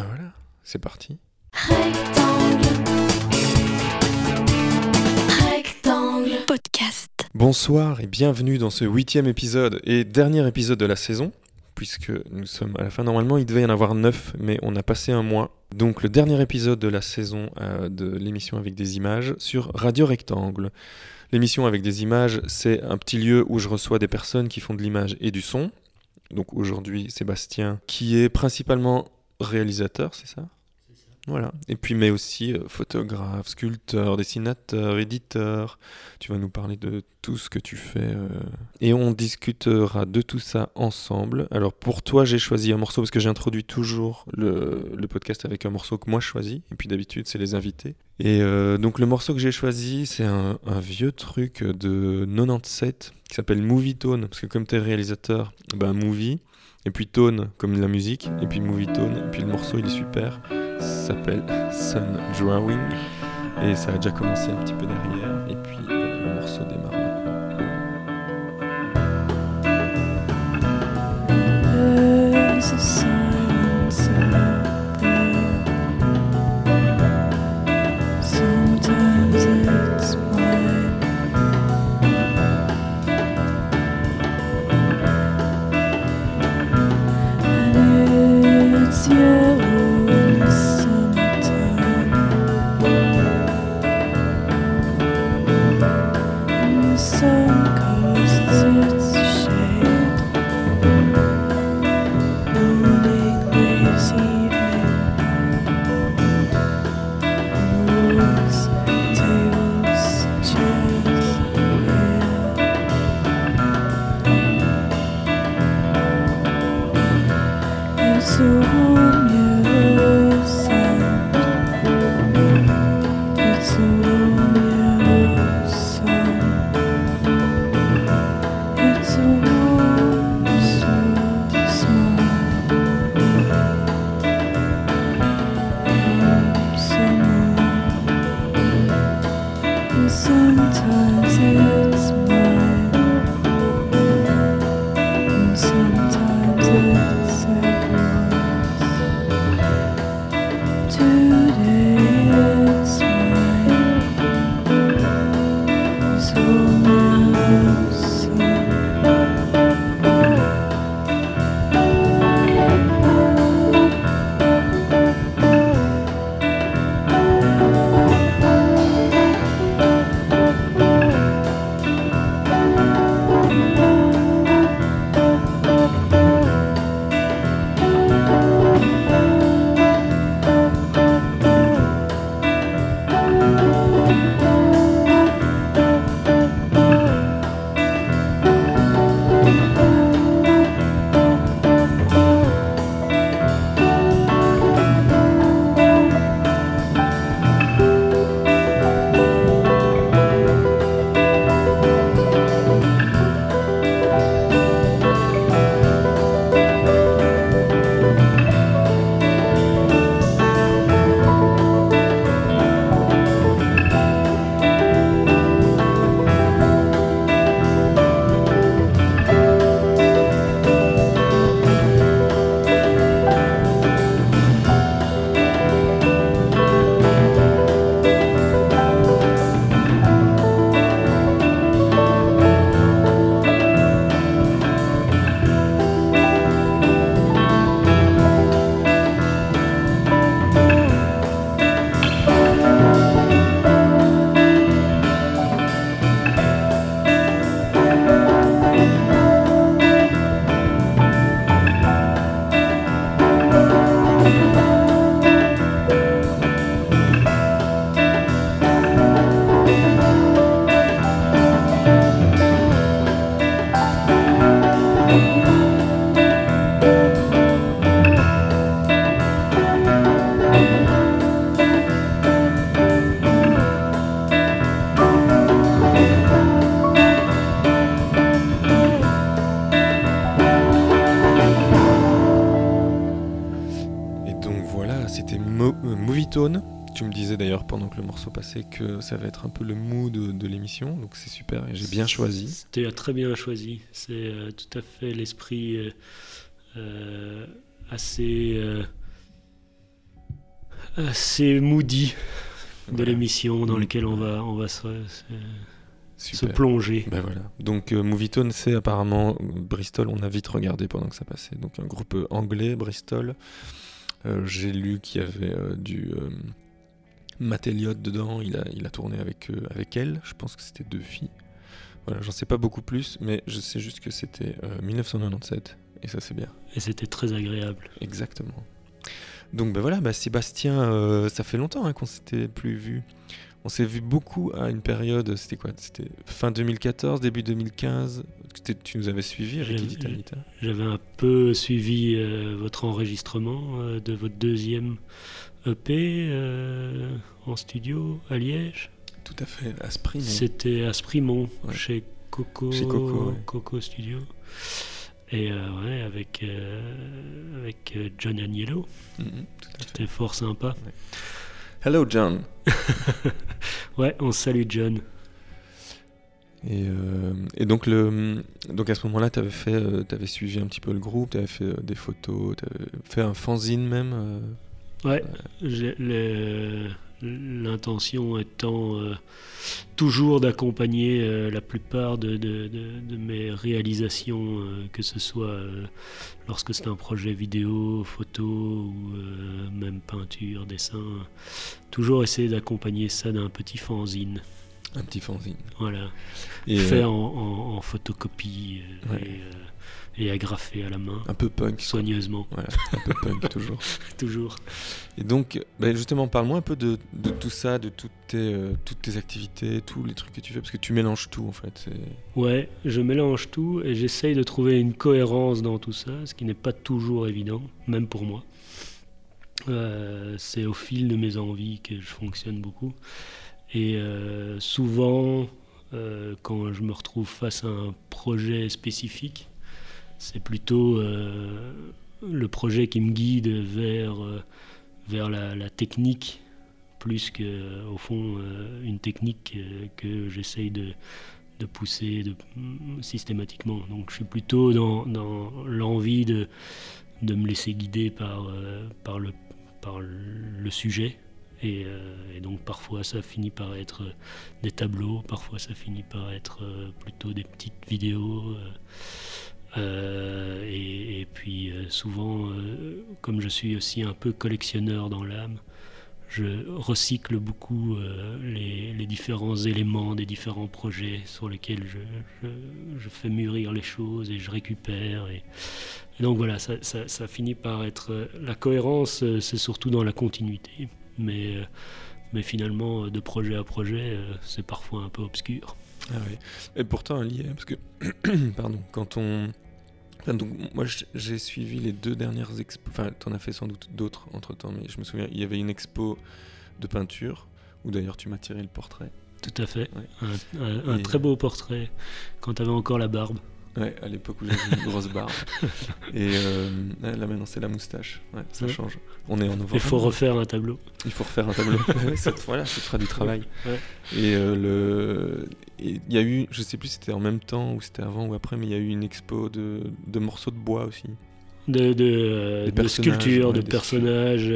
Ben voilà, c'est parti. Rectangle Podcast. Bonsoir et bienvenue dans ce 8e épisode et dernier épisode de la saison, puisque nous sommes à la fin. Normalement, il devait y en avoir 9, mais on a passé un mois. Donc le dernier épisode de la saison de l'émission avec des images sur Radio Rectangle. L'émission avec des images, c'est un petit lieu où je reçois des personnes qui font de l'image et du son. Donc aujourd'hui, Sébastien, qui est principalement réalisateur, c'est ça ? Voilà. Et puis, mais aussi photographe, sculpteur, dessinateur, éditeur. Tu vas nous parler de tout ce que tu fais. Et on discutera de tout ça ensemble. Alors, pour toi, j'ai choisi un morceau parce que j'introduis toujours le podcast avec un morceau que moi je choisis. Et puis, d'habitude, c'est les invités. Et donc, le morceau que j'ai choisi, c'est un vieux truc de 97 qui s'appelle Movie Tone. Parce que comme tu es réalisateur, movie. Et puis Tone, comme la musique. Et puis Movie Tone. Et puis le morceau, il est super. Ça s'appelle Sun Drawing et ça a déjà commencé un petit peu derrière et puis le morceau démarre maintenant. There's a silence out there. Sometimes it's mine. And it's yellow in the summertime. And the sun casts its shade. Morning, lazy evening. Walls, tables, chairs, yeah. It's a warm yellow sand. It's a warm yellow sun. It's a warm, so small. Someone. And sometimes it's mine. And sometimes it's everyone's. Today it's mine. This warm yellow sun. Movie Tone. Tu me disais d'ailleurs pendant que le morceau passait que ça va être un peu le mood de l'émission, donc c'est super et j'ai bien choisi. Tu as très bien choisi, c'est tout à fait l'esprit assez C'est Moody de Voilà. l'émission dans lequel on va se Super. plonger. Ben voilà. Donc Movietone, c'est apparemment Bristol, on a vite regardé pendant que ça passait. Donc un groupe anglais, Bristol. J'ai lu qu'il y avait du Matt Elliott dedans, il a tourné avec elle, je pense que c'était 2 filles. Voilà, j'en sais pas beaucoup plus, mais je sais juste que c'était 1997, et ça c'est bien. Et c'était très agréable. Exactement. Donc ben voilà, Sébastien, ça fait longtemps qu'on s'était plus vu. On s'est vu beaucoup à une période, c'était quoi ? C'était fin 2014, début 2015. Tu nous avais suivis avec J'ai- Edith Anita. J'avais un peu suivi votre enregistrement de votre deuxième EP en studio à Liège. Tout à fait, à Spring. C'était à Sprimont, Ouais. chez Coco, Chez Coco, ouais. Coco Studio. Et ouais, avec John Agnello. Tout à fait. C'était fort sympa. Hello John. Ouais, on salue John. Et donc à ce moment-là, t'avais suivi un petit peu le groupe, t'avais fait des photos, t'avais fait un fanzine même. Ouais, l'intention étant toujours d'accompagner la plupart de mes réalisations, que ce soit lorsque c'est un projet vidéo, photo ou même peinture, dessin, toujours essayer d'accompagner ça d'un petit fanzine. Un petit fanzine. Voilà, Et, fait en photocopie Ouais. et agrafé à la main, un peu punk. soigneusement, Voilà, un peu punk toujours. toujours. Et donc, justement, parle-moi un peu de tout ça, de toutes tes activités, tous les trucs que tu fais, parce que tu mélanges tout en fait. Ouais, je mélange tout et j'essaye de trouver une cohérence dans tout ça, ce qui n'est pas toujours évident, même pour moi. C'est au fil de mes envies que je fonctionne beaucoup. Et souvent, quand je me retrouve face à un projet spécifique, c'est plutôt le projet qui me guide vers la technique, plus qu'au fond une technique que j'essaye de pousser systématiquement. Donc je suis plutôt dans l'envie de me laisser guider par le sujet. Et donc parfois ça finit par être des tableaux, parfois ça finit par être plutôt des petites vidéos. Et puis souvent, comme je suis aussi un peu collectionneur dans l'âme, je recycle beaucoup les différents éléments des différents projets sur lesquels je fais mûrir les choses et je récupère. Et donc voilà, ça finit par être... La cohérence, c'est surtout dans la continuité. Mais finalement, de projet à projet, c'est parfois un peu obscur. Ah oui. Et pourtant lié, parce que pardon, donc moi j'ai suivi les 2 dernières expos, enfin t'en as fait sans doute d'autres entre temps, mais je me souviens, il y avait une expo de peinture où d'ailleurs tu m'as tiré le portrait. Tout à fait. Ouais. Un Et- très beau portrait quand tu avais encore la barbe. Ouais, à l'époque où j'avais une grosse barbe. Et là maintenant c'est la moustache. Ouais, ça Ouais. change. On est en novembre. Il faut refaire un tableau. Il faut refaire un tableau. Ouais, cette fois-là, ça te fera du travail. Ouais. Et il y a eu, je sais plus si c'était en même temps ou c'était avant ou après, mais il y a eu une expo de morceaux de bois aussi. De personnages, sculptures, ouais, de des personnages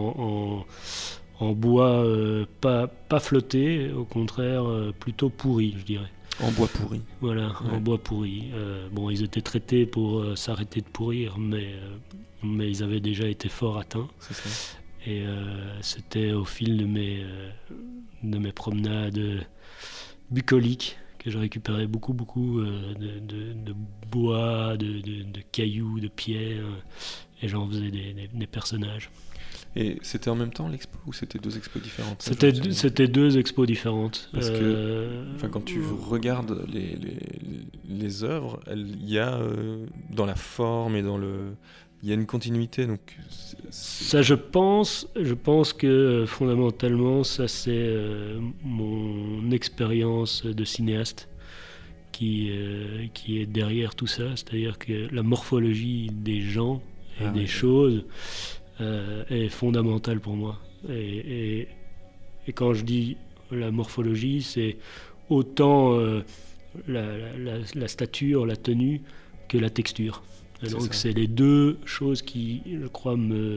en bois pas flotté, au contraire plutôt pourri, je dirais. En bois pourri. Voilà, Ouais. en bois pourri. Bon, ils étaient traités pour s'arrêter de pourrir, mais ils avaient déjà été fort atteints. C'est ça. Et c'était au fil de mes promenades bucoliques que je récupérais beaucoup de bois, de cailloux, de pierres, et j'en faisais des personnages. Et c'était en même temps l'expo ou c'était 2 expos différentes? Ça, C'était je me souviens. c'était 2 expos différentes. Parce que, enfin, quand tu regardes les œuvres, il y a dans la forme et il y a une continuité. Donc Ça, je pense que fondamentalement, ça c'est mon expérience de cinéaste qui est derrière tout ça. C'est-à-dire que la morphologie des gens et des choses est fondamentale pour moi. Et quand je dis la morphologie, c'est autant la stature, la tenue, que la texture. Et donc c'est les 2 choses qui, je crois, me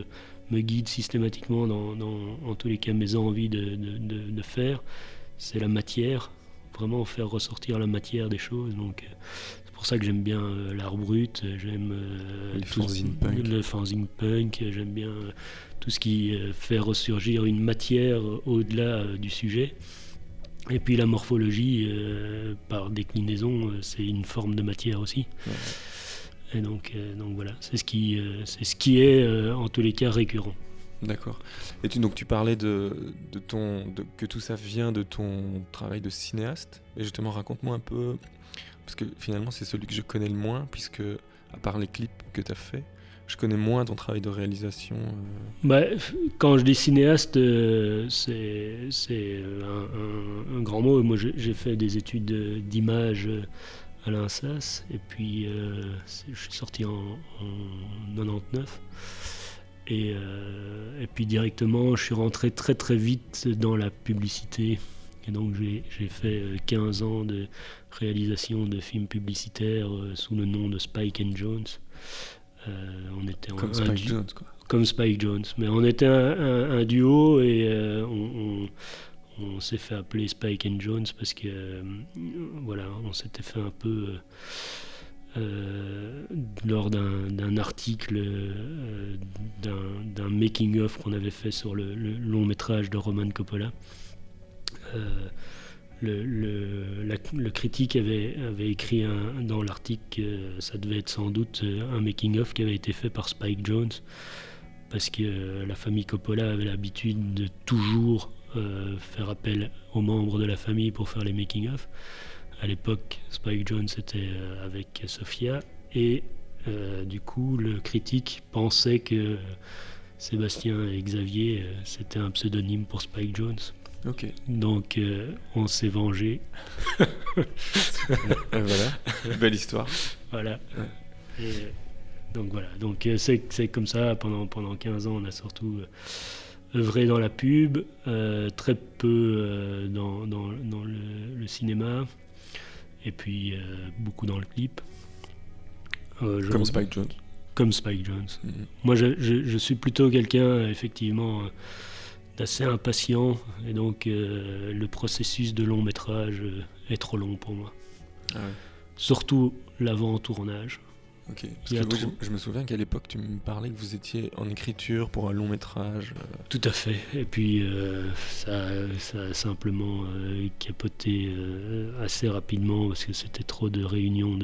me guide systématiquement en tous les cas mes envies de faire, c'est la matière, vraiment faire ressortir la matière des choses. Donc c'est pour ça que j'aime bien l'art brut, j'aime le fanzine punk, j'aime bien tout ce qui fait ressurgir une matière au-delà du sujet. Et puis la morphologie, par déclinaison, c'est une forme de matière aussi. Ouais. Et donc voilà, c'est ce qui est en tous les cas récurrent. D'accord. Et donc tu parlais que tout ça vient de ton travail de cinéaste. Et justement, raconte-moi un peu, parce que finalement c'est celui que je connais le moins, puisque à part les clips que tu as fait, je connais moins ton travail de réalisation. Quand je dis cinéaste, c'est un grand mot. Moi, j'ai fait des études d'image à l'INSAS, et puis je suis sorti en 99. Et puis directement, je suis rentré très très vite dans la publicité. Et donc j'ai fait 15 ans de réalisation de films publicitaires sous le nom de Spike & Jones. On était comme Spike Jones, quoi. Comme Spike Jones, mais on était un duo, et on s'est fait appeler Spike & Jones parce que voilà, on s'était fait un peu lors d'un article d'un making of qu'on avait fait sur le long métrage de Roman Coppola. Le critique avait écrit dans l'article que ça devait être sans doute un making-of qui avait été fait par Spike Jones, parce que la famille Coppola avait l'habitude de toujours faire appel aux membres de la famille pour faire les making-of. À l'époque, Spike Jones était avec Sofia, et du coup le critique pensait que Sébastien et Xavier c'était un pseudonyme pour Spike Jones. Ok. Donc on s'est vengé. Voilà, belle histoire. Voilà. Ouais. Et, donc voilà. Donc c'est comme ça, pendant 15 ans, on a surtout œuvré dans la pub, très peu dans le cinéma, et puis beaucoup dans le clip. Comme Spike Jones. Comme Spike Jones. Mm-hmm. Moi, je suis plutôt quelqu'un, effectivement, d'assez impatient, et donc le processus de long métrage est trop long pour moi. Ah ouais. Surtout l'avant-tournage. Ok. Parce que je me souviens qu'à l'époque tu me parlais que vous étiez en écriture pour un long métrage. Tout à fait. Et puis ça a simplement capoté assez rapidement, parce que c'était trop de réunions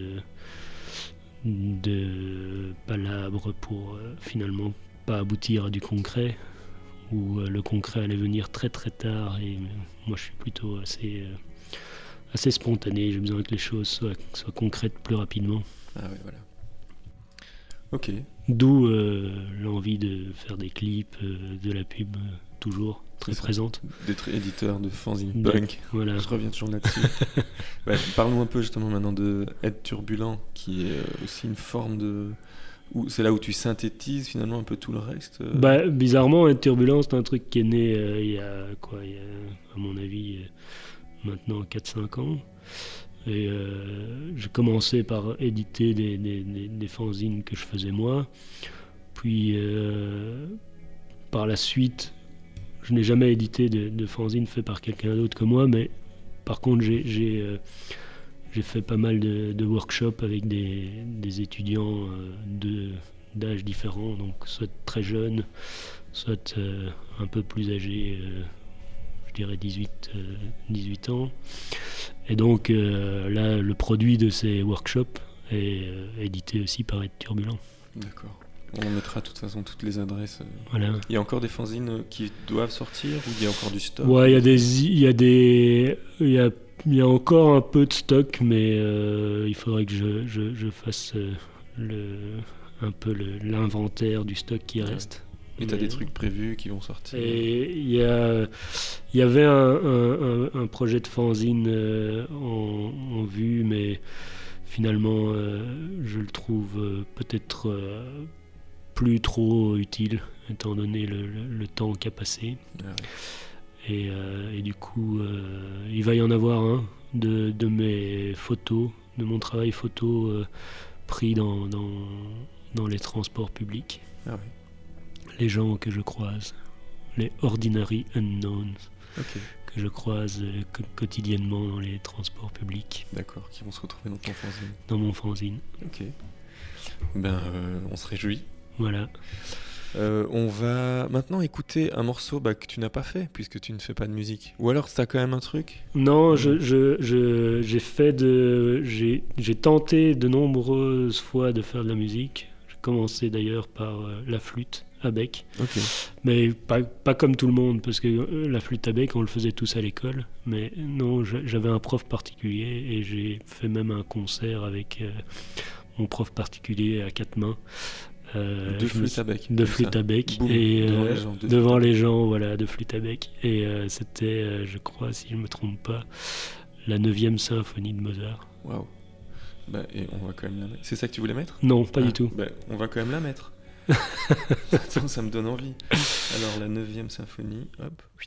de palabres pour finalement pas aboutir à du concret, où le concret allait venir très très tard, et moi je suis plutôt assez spontané, j'ai besoin que les choses soient concrètes plus rapidement. Ah ouais, voilà. Ok. D'où l'envie de faire des clips, de la pub, toujours très présente. D'être éditeur de fanzine punk, voilà. Je reviens toujours là-dessus. Parlons un peu justement maintenant de Être Turbulent, qui est aussi une forme de... C'est là où tu synthétises finalement un peu tout le reste. Bizarrement, Être Turbulent, c'est un truc qui est né il y a, à mon avis, maintenant 4-5 ans. Et j'ai commencé par éditer des fanzines que je faisais moi. Puis par la suite, je n'ai jamais édité de fanzines fait par quelqu'un d'autre que moi, mais par contre j'ai fait pas mal de workshops avec des étudiants d'âges différents, donc soit très jeunes, soit un peu plus âgés, je dirais 18 ans. Et donc là, le produit de ces workshops est édité aussi par Être Turbulent. D'accord. On mettra de toute façon toutes les adresses. Voilà. Il y a encore des fanzines qui doivent sortir, ou il y a encore du stock? Ouais, il y a encore un peu de stock, mais il faudrait que je fasse un peu l'inventaire du stock qui reste. Et t'as des trucs prévus qui vont sortir? Et il y avait un projet de fanzine en vue, mais finalement je le trouve peut-être plus trop utile, étant donné le temps qu'a passé. Ah ouais. Et du coup il va y en avoir un de mes photos, de mon travail photo pris dans les transports publics. Ah ouais. les gens que je croise, les ordinary unknowns Ok, que je croise quotidiennement dans les transports publics, d'accord, qui vont se retrouver dans ton fanzine. dans mon fanzine. Ok. On se réjouit. Voilà. On va maintenant écouter un morceau que tu n'as pas fait, puisque tu ne fais pas de musique. Ou alors, t'as quand même un truc? Non, j'ai tenté de nombreuses fois de faire de la musique. J'ai commencé d'ailleurs par la flûte à bec, Ok. mais pas comme tout le monde, parce que la flûte à bec, on le faisait tous à l'école. Mais non, j'avais un prof particulier et j'ai fait même un concert avec mon prof particulier à quatre mains. De flûte à bec. De flûte à bec. Boum, Et devant les gens, devant les gens, voilà, de flûte à bec. Et c'était, je crois, si je ne me trompe pas, la 9e symphonie de Mozart. Waouh. Et on va quand même la mettre. C'est ça que tu voulais mettre? Non, pas du tout. On va quand même la mettre. Attends, ça me donne envie. Alors, la 9e symphonie, hop. Oui.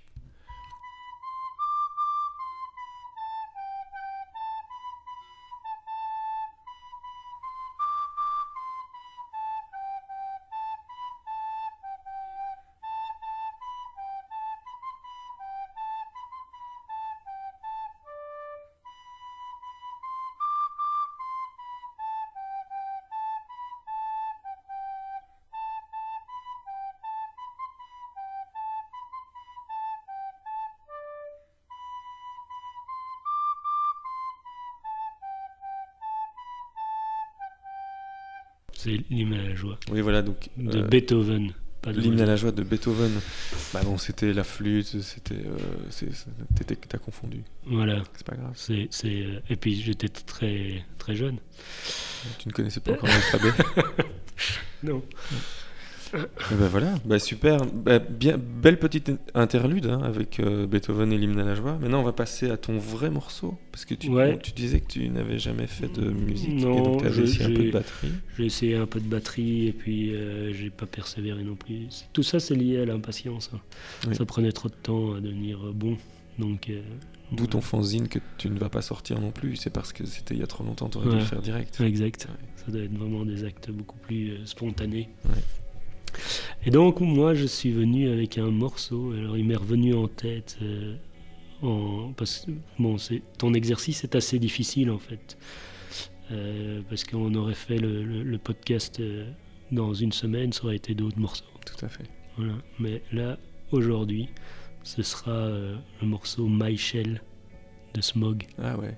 C'est l'hymne à la joie Oui, voilà, donc. de Beethoven. Pas de L'hymne à la Mozart. joie de Beethoven. Bon, c'était la flûte, t'as confondu. Voilà. C'est pas grave. Et puis j'étais très, très jeune. Tu ne connaissais pas encore l'alphabet. Non. Et voilà, super, belle petite interlude avec Beethoven et l'hymne à la joie. Maintenant, on va passer à ton vrai morceau, parce que tu disais que tu n'avais jamais fait de musique, Non, et donc tu avais essayé un peu de batterie. J'ai essayé un peu de batterie et puis j'ai pas persévéré non plus. Tout ça, c'est lié à l'impatience. Hein. Oui. Ça prenait trop de temps à devenir bon. Donc, D'où ton fanzine que tu ne vas pas sortir non plus, c'est parce que c'était il y a trop longtemps, tu aurais dû le faire direct. Exact. Ouais. Ça doit être vraiment des actes beaucoup plus spontanés. Ouais. Et donc, moi, je suis venu avec un morceau. Alors, il m'est revenu en tête. Parce que ton exercice est assez difficile, en fait. Parce qu'on aurait fait le podcast dans une semaine, ça aurait été d'autres morceaux. Tout à fait. Voilà. Mais là, aujourd'hui, ce sera le morceau My Shell de Smog. Ah ouais.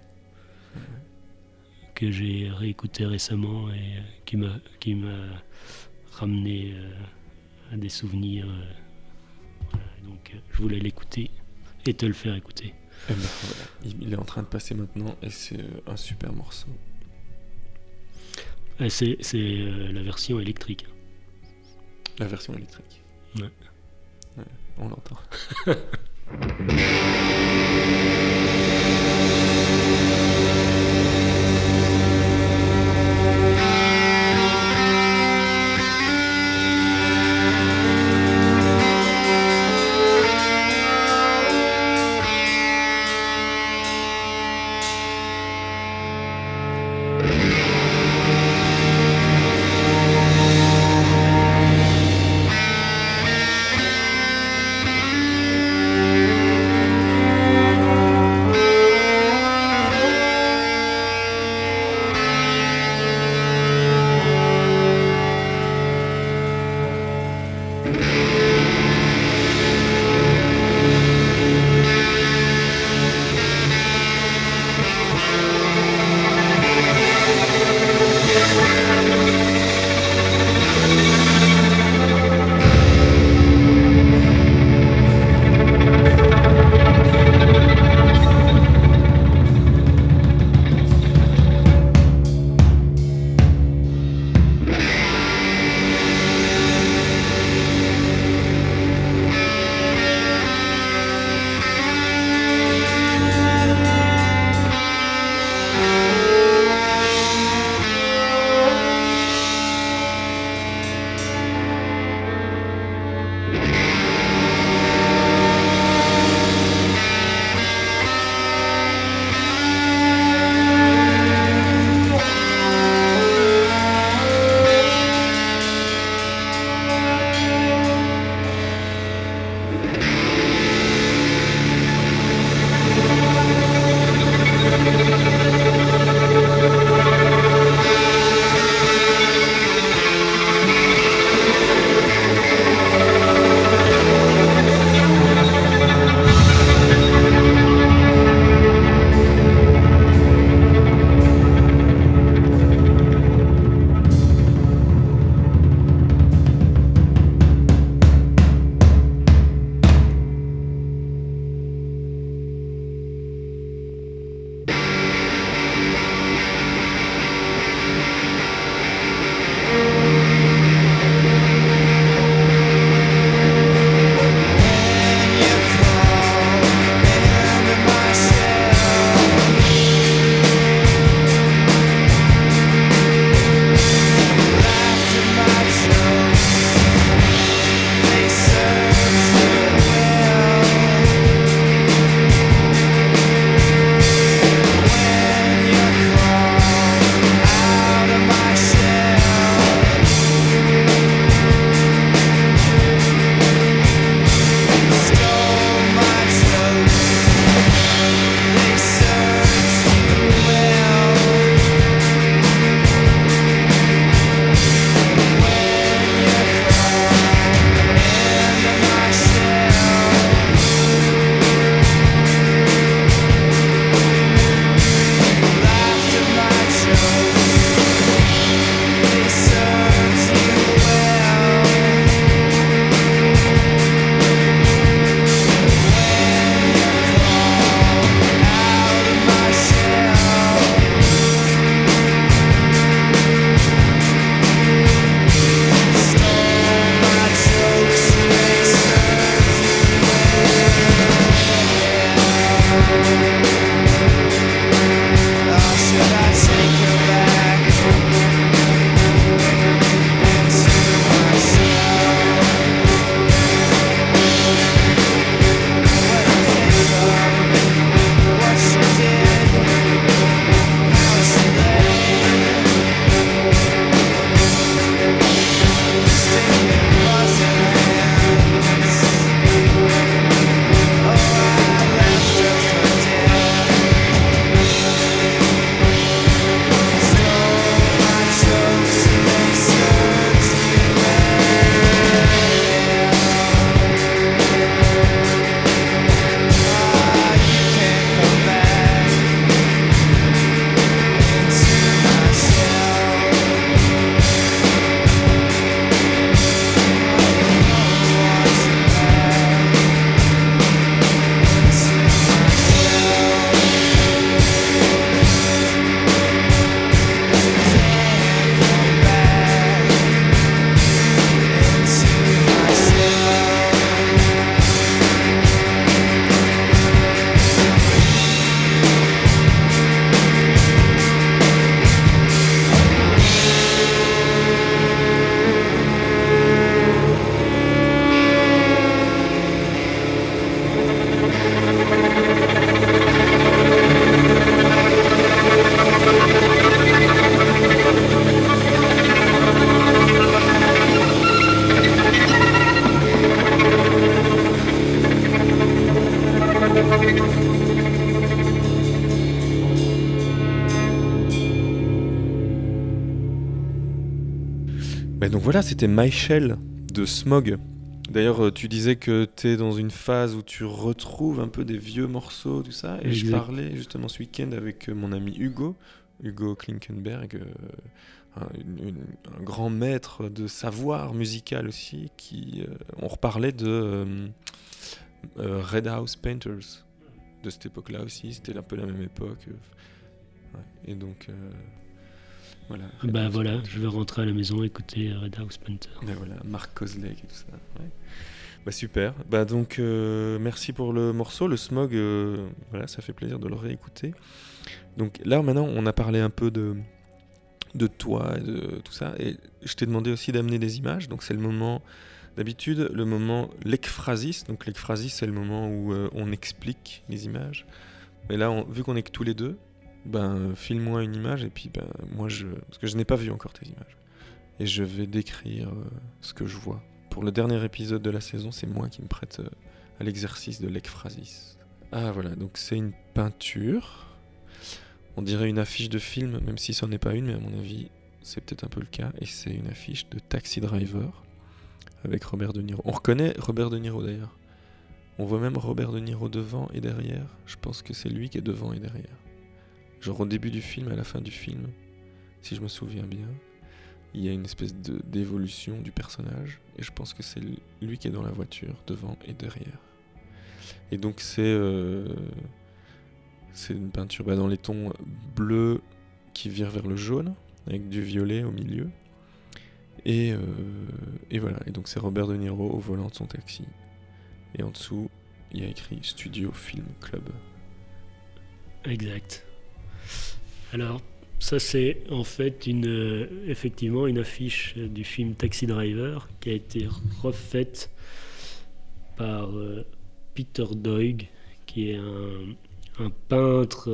Que j'ai réécouté récemment et qui m'a ramené à des souvenirs. Voilà. Donc je voulais l'écouter et te le faire écouter. Et voilà. Il est en train de passer maintenant et c'est un super morceau. Et c'est la version électrique. La version électrique. Ouais. On l'entend. Mais donc voilà, c'était My Shell de Smog. D'ailleurs, tu disais que tu es dans une phase où tu retrouves un peu des vieux morceaux, tout ça. Et je parlais justement ce week-end avec mon ami Hugo Klinkenberg, un grand maître de savoir musical aussi, on reparlait de Red House Painters, de cette époque-là aussi, c'était un peu la même époque. Et donc... voilà, voilà, je vais rentrer à la maison écouter Red House Painter. Voilà, Mark Kozlek et tout ça. Ouais. Super. Donc merci pour le morceau, le Smog. Voilà, ça fait plaisir de le réécouter. Donc là maintenant, on a parlé un peu de toi et de tout ça, et je t'ai demandé aussi d'amener des images. Donc c'est le moment, d'habitude, le moment l'ekphrasis. Donc l'ekphrasis, c'est le moment où on explique les images. Mais là, vu qu'on est que tous les deux. File-moi une image et puis moi parce que je n'ai pas vu encore tes images et je vais décrire ce que je vois pour le dernier épisode de la saison, c'est moi qui me prête à l'exercice de l'ekphrasis. Ah voilà, donc c'est une peinture. On dirait une affiche de film, même si ça n'en est pas une, mais à mon avis, c'est peut-être un peu le cas. Et c'est une affiche de Taxi Driver avec Robert De Niro. On reconnaît Robert De Niro d'ailleurs. On voit même Robert De Niro devant et derrière. Je pense que c'est lui qui est devant et derrière. Genre au début du film, à la fin du film, si je me souviens bien, il y a une espèce d'évolution du personnage. Et je pense que c'est lui qui est dans la voiture, devant et derrière. Et donc c'est une peinture dans les tons bleus qui virent vers le jaune, avec du violet au milieu. Et voilà, et donc c'est Robert De Niro au volant de son taxi. Et en dessous, il y a écrit Studio Film Club. Exact. Alors, ça c'est en fait effectivement une affiche du film Taxi Driver qui a été refaite par Peter Doig, qui est un peintre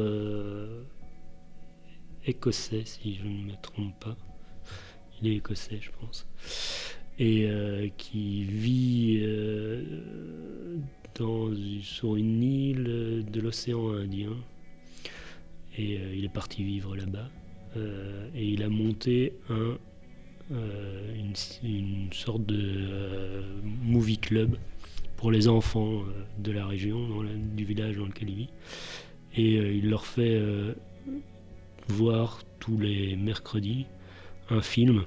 écossais, si je ne me trompe pas. Il est écossais, je pense. Et qui vit sur une île de l'océan Indien. Et il est parti vivre là-bas. Et il a monté une sorte de movie club pour les enfants de la région, du village dans lequel il vit. Et il leur fait voir tous les mercredis un film.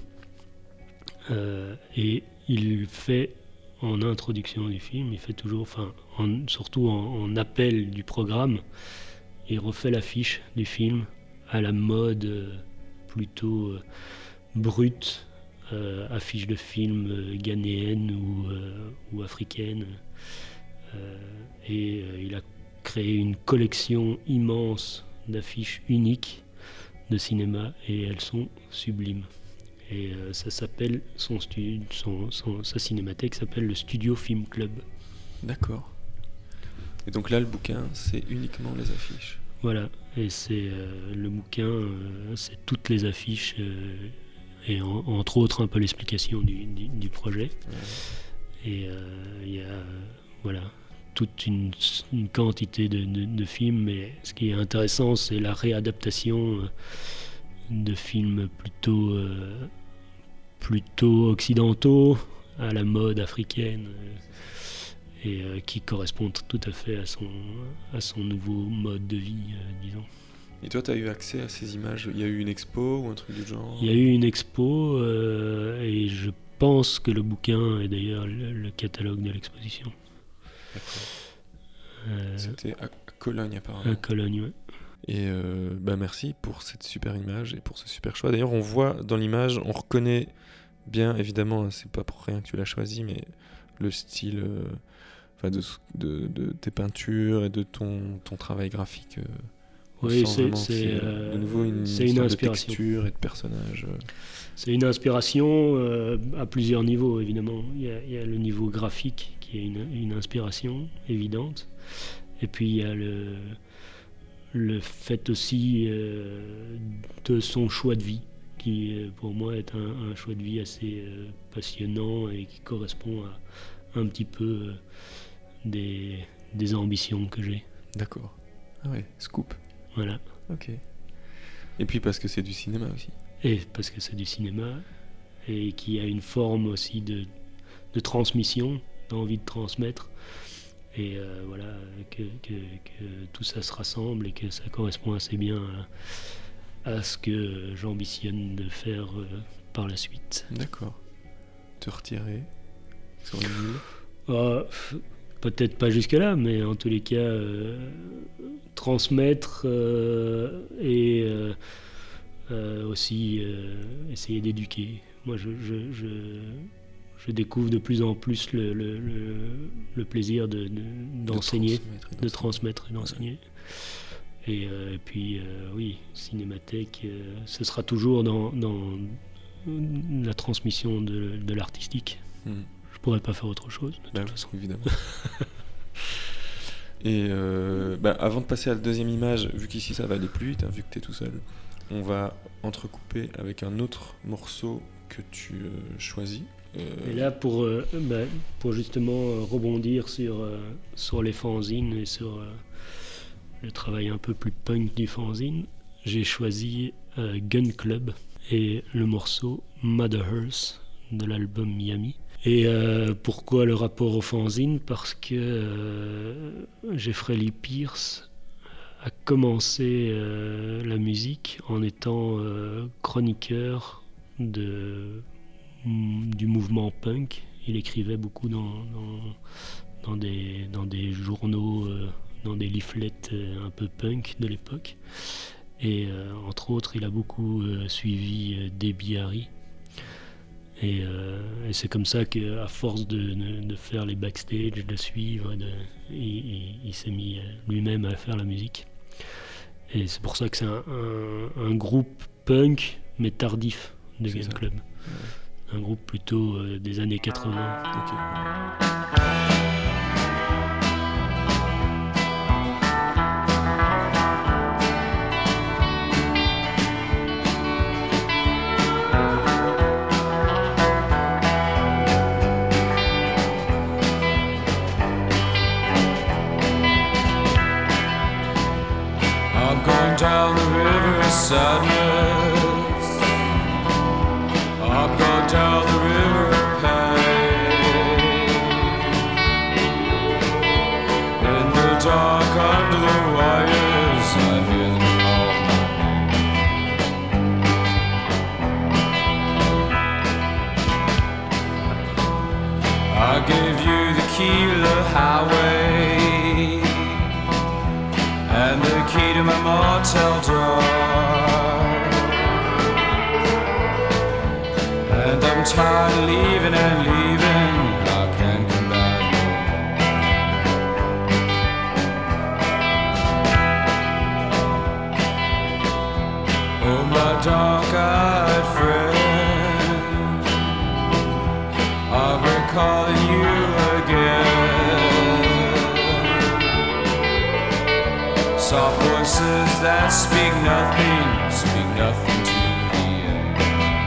Et il fait en introduction du film, il fait toujours, surtout en appel du programme, il refait l'affiche du film à la mode plutôt brute, affiche de film ghanéenne ou africaine. Et il a créé une collection immense d'affiches uniques de cinéma et elles sont sublimes. Et ça s'appelle sa cinémathèque s'appelle le Studio Film Club. D'accord. Et donc là, le bouquin, c'est uniquement les affiches. Voilà, et c'est le bouquin, c'est toutes les affiches et entre autres un peu l'explication du projet. Ouais. Et il y a toute une quantité de films, mais ce qui est intéressant, c'est la réadaptation de films plutôt occidentaux à la mode africaine et qui correspondent tout à fait à son nouveau mode de vie, disons. Et toi, tu as eu accès à ces images? Il y a eu une expo ou un truc du genre? Il y a eu une expo et je pense que le bouquin est d'ailleurs le catalogue de l'exposition. D'accord. C'était à Cologne apparemment. À Cologne, oui. Et merci pour cette super image et pour ce super choix. D'ailleurs, on voit dans l'image, on reconnaît bien, évidemment, c'est pas pour rien que tu l'as choisi, mais le style de tes peintures et de ton travail graphique. Oui, c'est de nouveau une inspiration. De texture et de personnage. C'est une inspiration à plusieurs niveaux, évidemment. Il y a le niveau graphique qui est une inspiration évidente. Et puis il y a le fait aussi de son choix de vie, qui pour moi est un choix de vie assez passionnant et qui correspond à un petit peu des ambitions que j'ai. D'accord. Ah ouais, scoop. Voilà. Ok. Et puis parce que c'est du cinéma aussi. Et parce que c'est du cinéma et qui a une forme aussi de transmission, d'envie de transmettre. Et que tout ça se rassemble et que ça correspond assez bien à ce que j'ambitionne de faire par la suite. D'accord. Te retirer sur une île peut-être pas jusque-là, mais en tous les cas, transmettre et aussi essayer d'éduquer. Moi, je découvre de plus en plus le plaisir d'enseigner, de transmettre et d'enseigner. Et puis, oui, cinémathèque, ce sera toujours dans la transmission de l'artistique. Je pourrais pas faire autre chose, de toute façon. Évidemment. Et avant de passer à la deuxième image, vu qu'ici ça va aller plus vite, vu que tu es tout seul, on va entrecouper avec un autre morceau que tu choisis. Et là, pour justement rebondir sur les fanzines et sur le travail un peu plus punk du fanzine, j'ai choisi Gun Club et le morceau Mother Earth de l'album Miami. Et pourquoi le rapport au fanzine ? Parce que Jeffrey Lee Pierce a commencé la musique en étant chroniqueur du mouvement punk. Il écrivait beaucoup dans des journaux, dans des leaflets un peu punk de l'époque. Et entre autres, il a beaucoup suivi Debbie Harry. Et c'est comme ça qu'à force de faire les backstage, de suivre, il s'est mis lui-même à faire la musique. Et c'est pour ça que c'est un groupe punk, mais tardif de Gun Club. Ouais. Un groupe plutôt des années 80. Okay. Down the river of sadness, I'll go down the river of pain. In the dark under the wires, I hear them call my name. I gave you the key to the highway and the key to my motel door, and I'm tired of leaving and leaving. I can't come back no more. Oh, my dark-eyed friend, I'm recalling you again. Soft voices that speak nothing to the end.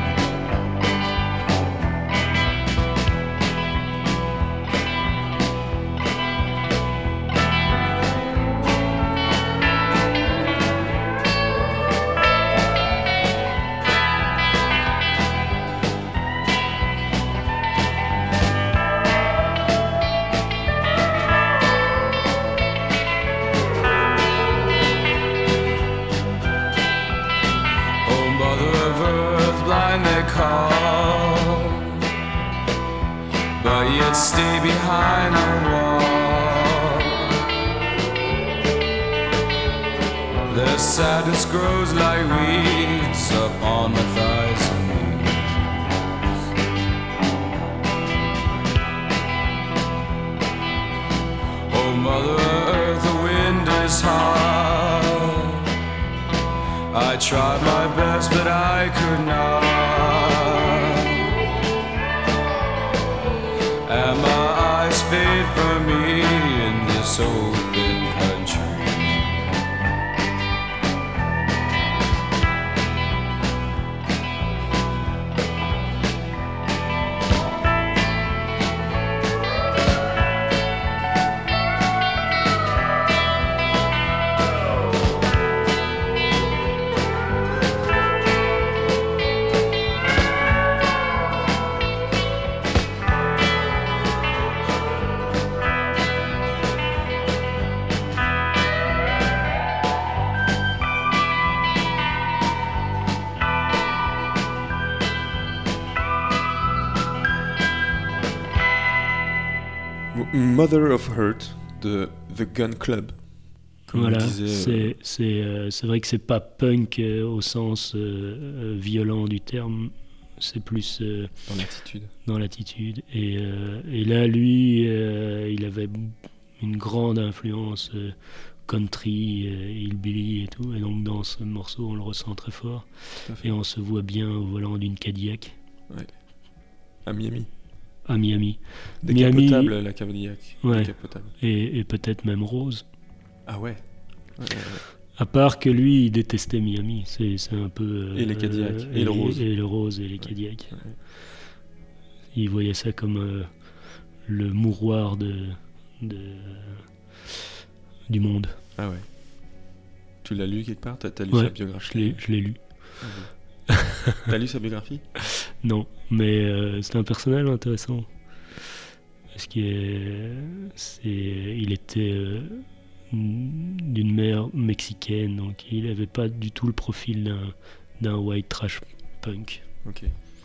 But yet stay behind the wall. Their sadness grows like weeds up on my thighs and knees. Oh, Mother Earth, the wind is hard. I tried my best, but I could not. And my eyes fade from me in this open country. Mother of Hurt de The Gun Club. Voilà, c'est vrai que c'est pas punk au sens violent du terme, c'est plus dans l'attitude. Et là, lui, il avait une grande influence country, hillbilly et tout, et donc dans ce morceau, on le ressent très fort, et on se voit bien au volant d'une Cadillac. Ouais. À Miami. Décapotable, la Cadillac. Ouais. Décapotable. Et peut-être même rose. Ah ouais. À part que lui, il détestait Miami, c'est un peu... et les Cadillacs, et le rose. Et le rose et les Cadillacs. Ouais. il voyait ça comme le mouroir du monde. Ah ouais. Tu l'as lu quelque part? T'as lu Ouais, sa biographie? Je l'ai lu. T'as lu sa biographie? Non, mais c'est un personnage intéressant. Parce qu'il était d'une mère mexicaine, donc il n'avait pas du tout le profil d'un white trash punk. Ok.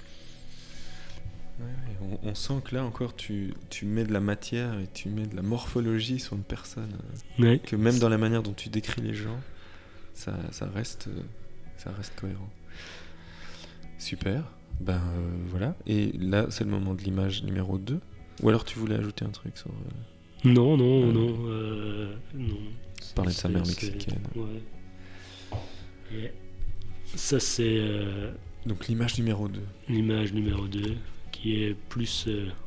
Ouais, on sent que là encore tu mets de la matière et tu mets de la morphologie sur une personne. Ouais. Que même dans la manière dont tu décris les gens, ça reste cohérent. Super. Ben voilà. Et là, c'est le moment de l'image numéro 2. Ou alors tu voulais ajouter un truc sur... Non. Parler de sa mère mexicaine. Ouais. Yeah. Ça, c'est Donc l'image numéro 2. l'image numéro 2, qui est plus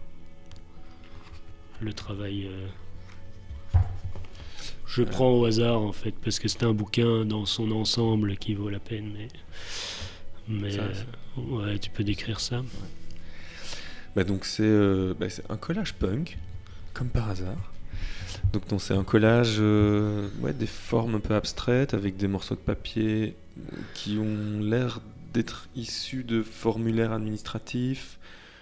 le travail... Je prends au hasard, en fait, parce que c'est un bouquin dans son ensemble qui vaut la peine, mais Ça, ouais, tu peux décrire ça. Bah donc c'est un collage punk, comme par hasard. Donc c'est un collage des formes un peu abstraites avec des morceaux de papier qui ont l'air d'être issus de formulaires administratifs,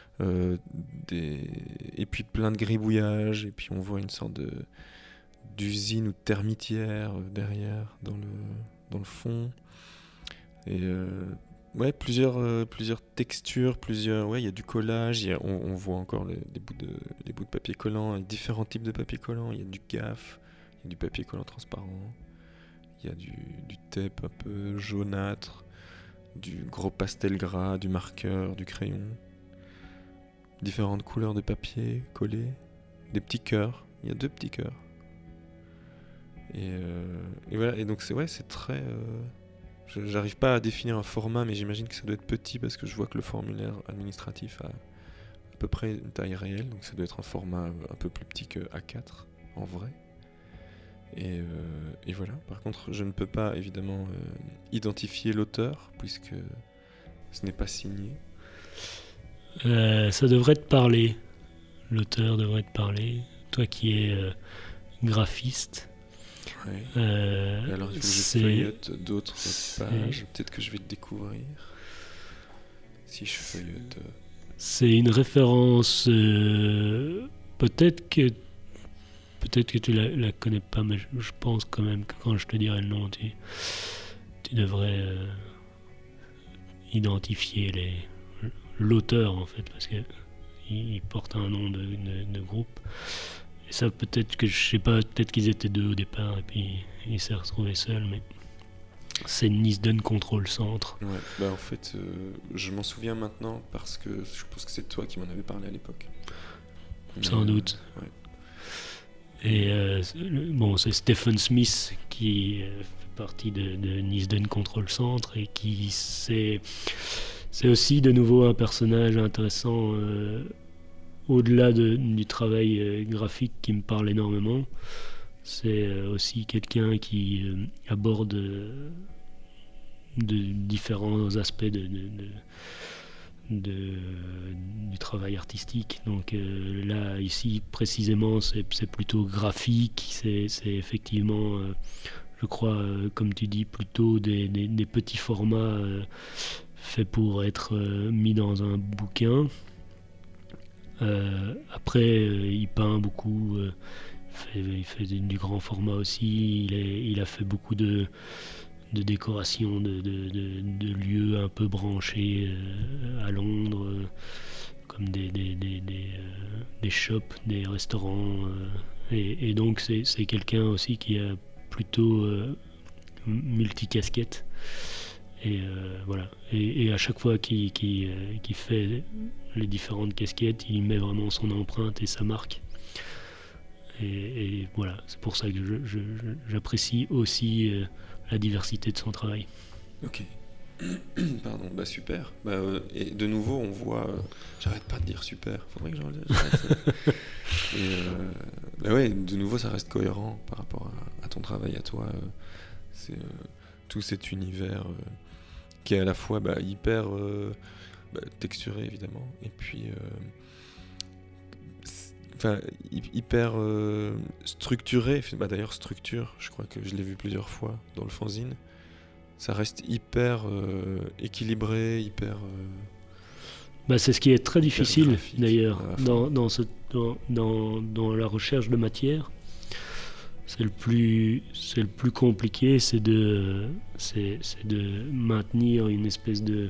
et puis plein de gribouillages, et puis on voit une sorte d'usine ou de termitière derrière dans le fond. Et plusieurs textures, il y a du collage, on voit encore les bouts de papier collant, avec différents types de papier collant. Il y a du gaff, il y a du papier collant transparent, il y a du tape un peu jaunâtre, du gros pastel gras, du marqueur, du crayon, différentes couleurs de papier collés, des petits cœurs, il y a 2 petits cœurs. Et voilà, et donc c'est très... J'arrive pas à définir un format, mais j'imagine que ça doit être petit parce que je vois que le formulaire administratif a à peu près une taille réelle, donc ça doit être un format un peu plus petit que A4 en vrai. Et voilà. Par contre, je ne peux pas évidemment identifier l'auteur puisque ce n'est pas signé. Ça devrait te parler. L'auteur devrait te parler. Toi qui es graphiste. Ouais. Et alors il faut que je feuillette d'autres pages. Peut-être que je vais le découvrir. Si je feuillette... C'est une référence... Peut-être que tu la connais pas, mais je pense quand même que quand je te dirai le nom, tu devrais identifier l'auteur en fait, parce que il porte un nom de groupe. Et ça, peut-être que je sais pas, peut-être qu'ils étaient 2 au départ et puis il s'est retrouvé seul, mais c'est Nisden Control Centre. Ouais, bah en fait, je m'en souviens maintenant parce que je pense que c'est toi qui m'en avais parlé à l'époque. Sans doute. Ouais. Et c'est Stephen Smith qui fait partie de Nisden Control Centre et qui c'est aussi de nouveau un personnage intéressant au-delà du travail graphique qui me parle énormément. C'est aussi quelqu'un qui aborde de différents aspects du travail artistique. Donc là, ici, précisément, c'est plutôt graphique. C'est effectivement, je crois, comme tu dis, plutôt des petits formats faits pour être mis dans un bouquin. Après, il peint beaucoup. Il fait du grand format aussi. Il a fait beaucoup de décoration de lieux un peu branchés à Londres, comme des shops, des restaurants. Et donc c'est quelqu'un aussi qui a plutôt multicasquette. Et voilà. Et à chaque fois qu'il fait les différentes casquettes, il met vraiment son empreinte et sa marque. Et voilà, c'est pour ça que j'apprécie aussi la diversité de son travail. Ok. Pardon, bah super. Et de nouveau, on voit... j'arrête pas de dire super, faudrait que j'arrête. Et ouais, de nouveau, ça reste cohérent par rapport à ton travail, à toi. C'est tout cet univers qui est à la fois hyper texturé évidemment, et puis hyper structuré. D'ailleurs, structure, je crois que je l'ai vu plusieurs fois dans le fanzine. Ça reste hyper équilibré, hyper. C'est ce qui est très difficile graphique, d'ailleurs à la fin. dans la recherche de matière. C'est le plus compliqué, c'est de maintenir une espèce de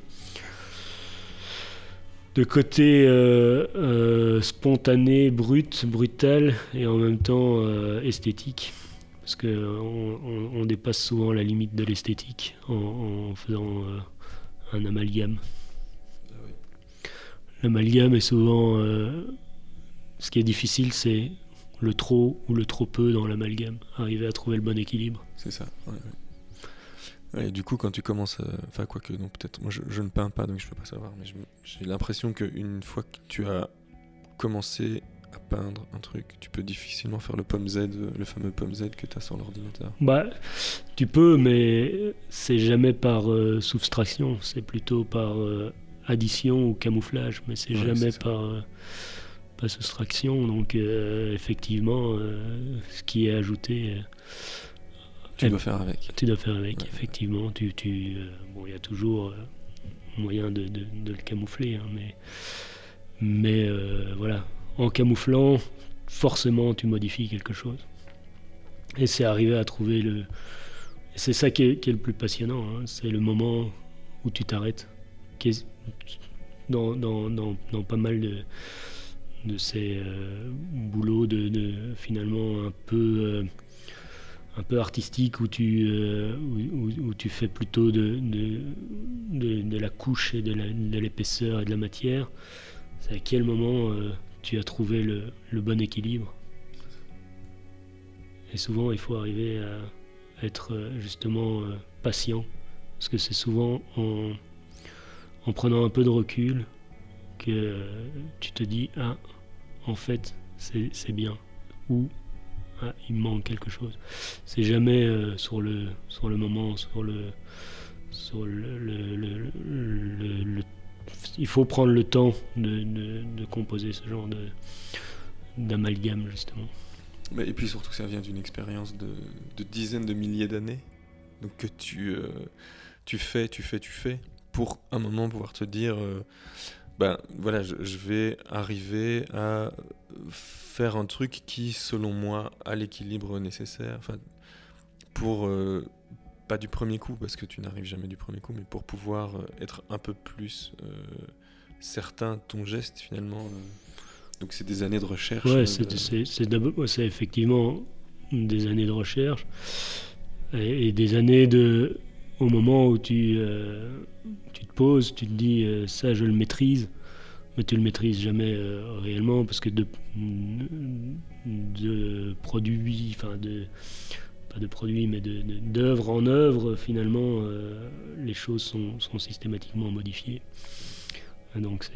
côté spontané, brutal et en même temps esthétique. Parce qu'on dépasse souvent la limite de l'esthétique en faisant un amalgame. Ah oui. L'amalgame est souvent... ce qui est difficile, c'est le trop ou le trop peu dans l'amalgame. Arriver à trouver le bon équilibre. C'est ça. Ouais. Ouais, et du coup, quand tu commences, quoique, non, peut-être, moi je ne peins pas, donc je peux pas savoir, mais j'ai l'impression qu'une fois que tu as commencé à peindre un truc, tu peux difficilement faire le fameux pomme Z que tu as sur l'ordinateur. Tu peux, mais c'est jamais par soustraction, c'est plutôt par addition ou camouflage, mais c'est jamais par soustraction. Donc effectivement, ce qui est ajouté... Tu dois faire avec. Tu dois faire avec, ouais. Effectivement. Il y a toujours moyen de le camoufler, hein, mais voilà. En camouflant, forcément, tu modifies quelque chose. Et c'est arriver à trouver et c'est ça qui est le plus passionnant, hein, c'est le moment où tu t'arrêtes. Qui est dans pas mal de ces boulots finalement un peu artistique où tu fais plutôt de la couche et de l'épaisseur et de la matière. C'est à quel moment tu as trouvé le bon équilibre. Et souvent il faut arriver à être justement patient, parce que c'est souvent en prenant un peu de recul que tu te dis en fait c'est bien, ou il manque quelque chose. C'est jamais sur le moment, il faut prendre le temps de composer ce genre d'amalgame justement. Et puis surtout que ça vient d'une expérience de dizaines de milliers d'années, donc que tu fais pour un moment pouvoir te dire je vais arriver à faire un truc qui, selon moi, a l'équilibre nécessaire, pour, pas du premier coup, parce que tu n'arrives jamais du premier coup, mais pour pouvoir être un peu plus certain de ton geste, finalement. Donc c'est des années de recherche. Ouais, c'est effectivement des années de recherche, et des années au moment où tu te poses, tu te dis ça je le maîtrise, mais tu le maîtrises jamais réellement, parce que de produits, pas de produits, mais d'œuvre en œuvre, finalement les choses sont systématiquement modifiées. Donc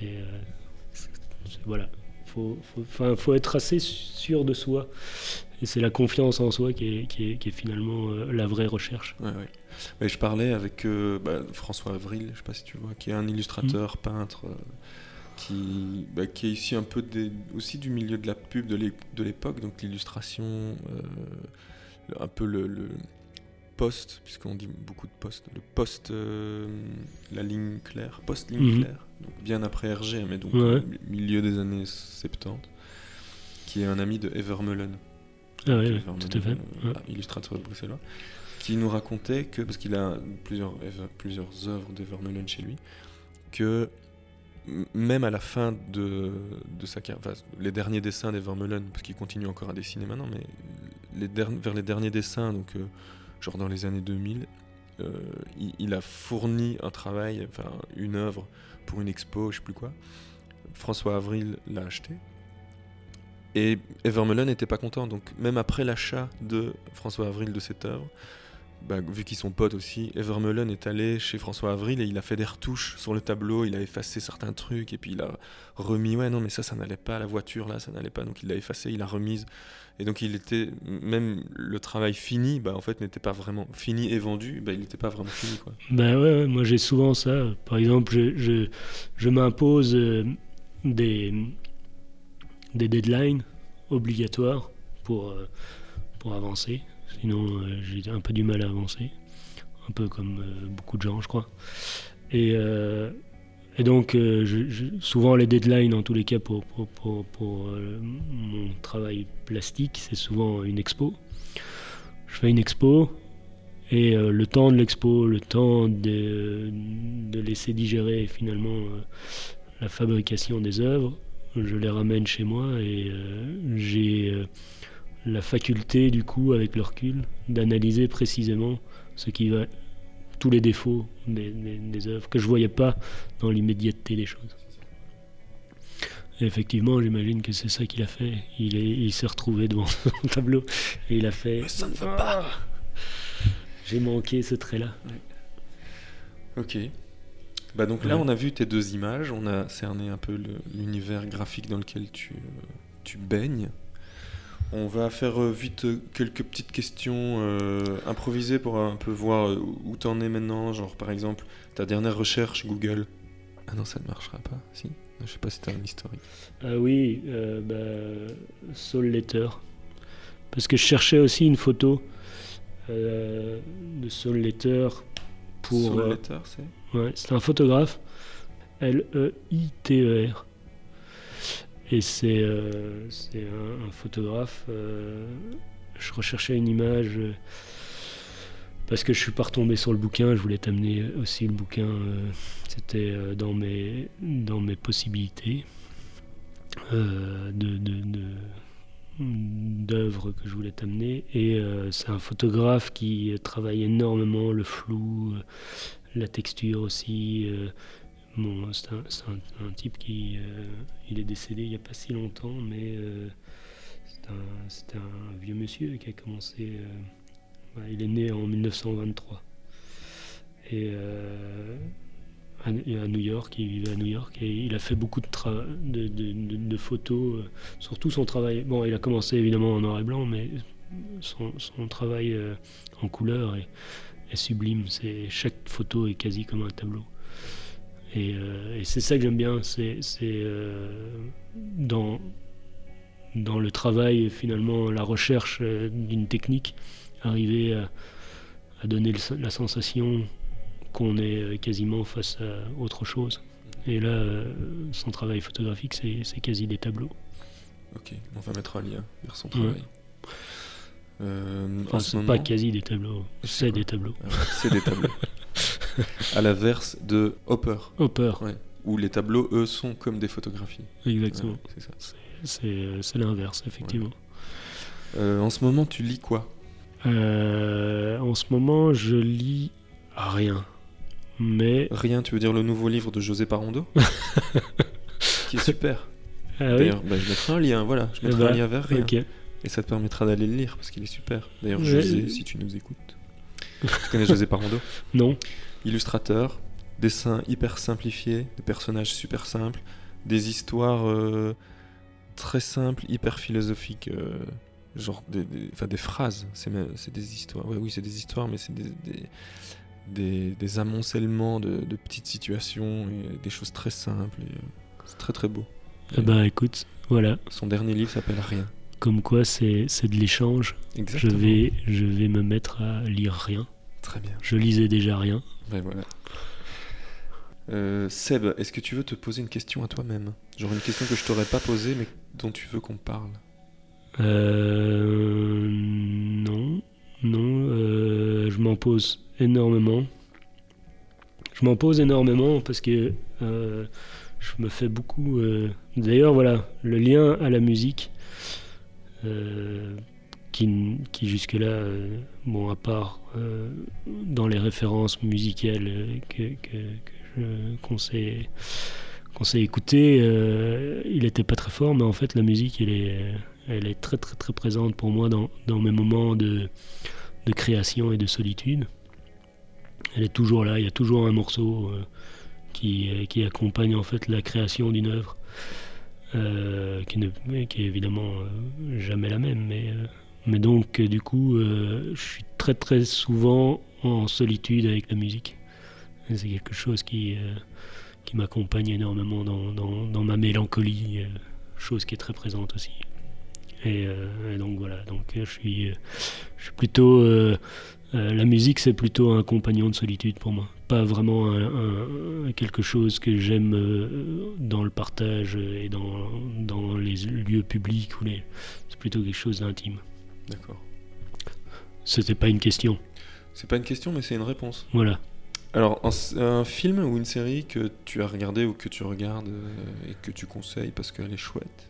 voilà, faut être assez sûr de soi, et c'est la confiance en soi qui est finalement la vraie recherche. Ouais. Mais je parlais avec François Avril, je sais pas si tu vois, qui est un illustrateur, peintre, qui est ici un peu aussi du milieu de la pub de l'époque, donc l'illustration, un peu le post, puisqu'on dit beaucoup de post, le post, la ligne claire, post-ligne claire, donc bien après Hergé, mais donc milieu des années 70, qui est un ami de Evermelon. Ah oui, tout à fait. Illustrateur bruxellois, qui nous racontait que, parce qu'il a plusieurs œuvres d'Evermelon chez lui, que même à la fin de sa carrière, les derniers dessins d'Evermelon, parce qu'il continue encore à dessiner maintenant, mais vers les derniers dessins, donc genre dans les années 2000, il a fourni un travail, une œuvre pour une expo, je sais plus quoi. François Avril l'a acheté. Et Evermelon n'était pas content, donc même après l'achat de François Avril de cette œuvre, vu qu'ils sont potes aussi, Evermelen est allé chez François Avril et il a fait des retouches sur le tableau, il a effacé certains trucs et puis il a remis, ouais non mais ça n'allait pas, la voiture là ça n'allait pas, donc il l'a effacé, il a remise, et donc il était, même le travail fini, en fait n'était pas vraiment fini et vendu, il n'était pas vraiment fini quoi. Ouais, moi j'ai souvent ça, par exemple je m'impose des deadlines obligatoires pour avancer. Sinon, j'ai un peu du mal à avancer, un peu comme beaucoup de gens, je crois. Et donc, souvent les deadlines, en tous les cas, pour mon travail plastique, c'est souvent une expo. Je fais une expo, et le temps de l'expo, le temps de laisser digérer finalement la fabrication des œuvres, je les ramène chez moi et j'ai la faculté du coup avec le recul d'analyser précisément tous les défauts des œuvres que je voyais pas dans l'immédiateté des choses. Et effectivement, j'imagine que c'est ça qu'il a fait. Il s'est retrouvé devant son tableau et il a fait. Mais ça ne va pas. J'ai manqué ce trait-là. Ouais. Ok. Donc là, on a vu tes 2 images, on a cerné un peu l'univers graphique dans lequel tu baignes. On va faire vite quelques petites questions improvisées pour un peu voir où t'en es maintenant. Genre par exemple, ta dernière recherche Google. Ah non, ça ne marchera pas, si. Je sais pas si t'as un historique. Ah oui, Soul Letter. Parce que je cherchais aussi une photo de Soul Letter pour... Soul Letter, c'est ? Ouais, c'est un photographe, Leiter. Et c'est un photographe. Je recherchais une image parce que je suis pas retombé sur le bouquin. Je voulais t'amener aussi le bouquin. C'était dans mes possibilités d'œuvres que je voulais t'amener. Et c'est un photographe qui travaille énormément le flou, la texture aussi. C'est un type qui il est décédé il n'y a pas si longtemps, mais c'était un vieux monsieur qui a commencé. Il est né en 1923 et à New York, il vivait à New York et il a fait beaucoup de photos, surtout son travail. Bon, il a commencé évidemment en noir et blanc, mais son travail en couleur est sublime. Chaque photo est quasi comme un tableau. Et c'est ça que j'aime bien, c'est dans le travail, finalement, la recherche d'une technique, arriver à donner la sensation qu'on est quasiment face à autre chose. Et là, son travail photographique, c'est quasi des tableaux. Ok, on va mettre un lien vers son travail. Enfin, c'est pas quasi des tableaux, c'est des tableaux. C'est des tableaux. À l'inverse de Hopper. Ouais. Où les tableaux, eux, sont comme des photographies. Exactement. Ouais, c'est ça. C'est l'inverse, effectivement. Ouais. En ce moment, tu lis quoi ? En ce moment, je lis rien. Mais... Rien, tu veux dire le nouveau livre de José Parando qui est super. Ah, d'ailleurs, oui. Je mettrai un lien, voilà. Je mettrai un lien vers rien. Okay. Et ça te permettra d'aller le lire, parce qu'il est super. D'ailleurs, José, si tu nous écoutes. Tu connais José Parando ? Non. Illustrateur, dessins hyper simplifiés, des personnages super simples, des histoires très simples, hyper philosophiques, genre des phrases, c'est des histoires. Ouais, oui, c'est des histoires, mais c'est des amoncellements de petites situations et des choses très simples. Et, c'est très très beau. Écoute, voilà. Son dernier livre s'appelle Rien. Comme quoi, c'est de l'échange. Exactement. Je vais me mettre à lire rien. Très bien. Je lisais déjà rien. Ben voilà. Seb, est-ce que tu veux te poser une question à toi-même ? Genre une question que je t'aurais pas posée, mais dont tu veux qu'on parle ? Non. Je m'en pose énormément. Parce que je me fais beaucoup... D'ailleurs, voilà, le lien à la musique, qui jusque-là, à part dans les références musicales qu'on s'est écouter, il n'était pas très fort, mais en fait la musique elle est très très très présente pour moi dans mes moments de création et de solitude. Elle est toujours là, il y a toujours un morceau qui accompagne en fait la création d'une œuvre, qui est évidemment jamais la même, mais donc du coup je suis très très souvent en solitude avec la musique. Et c'est quelque chose qui m'accompagne énormément dans ma mélancolie, chose qui est très présente aussi. Et donc voilà, donc je suis plutôt la musique, c'est plutôt un compagnon de solitude pour moi, pas vraiment quelque chose que j'aime dans le partage et dans les lieux publics c'est plutôt quelque chose d'intime. D'accord. C'était pas une question. C'est pas une question, mais c'est une réponse. Voilà. Alors, un film ou une série que tu as regardé ou que tu regardes et que tu conseilles parce qu'elle est chouette?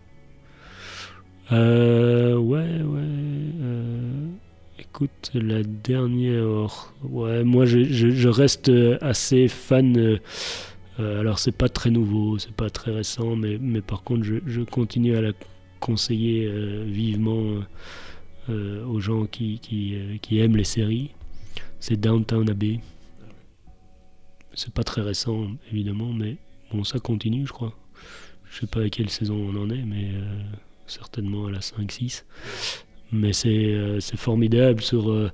Écoute, la dernière... Ouais, moi je reste assez fan... alors c'est pas très nouveau, c'est pas très récent, mais par contre je continue à la conseiller vivement aux gens qui aiment les séries. C'est Downton Abbey. C'est pas très récent évidemment, mais bon, ça continue je crois. Je sais pas à quelle saison on en est, mais certainement à la 5-6. Mais c'est formidable sur